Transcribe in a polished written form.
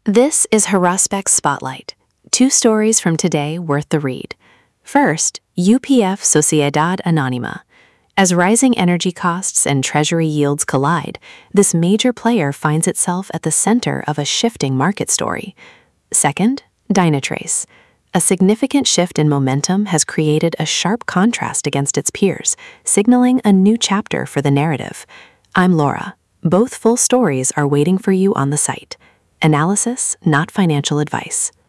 This is Haruspeck Spotlight, two stories from today worth the read. First, UPF Sociedad Anónima. As rising energy costs and treasury yields collide, this major player finds itself at the center of a shifting market story. Second, Dynatrace. A significant shift in momentum has created a sharp contrast against its peers, signaling a new chapter for the narrative. I'm Laura. Both full stories are waiting for you on the site. Analysis, not financial advice.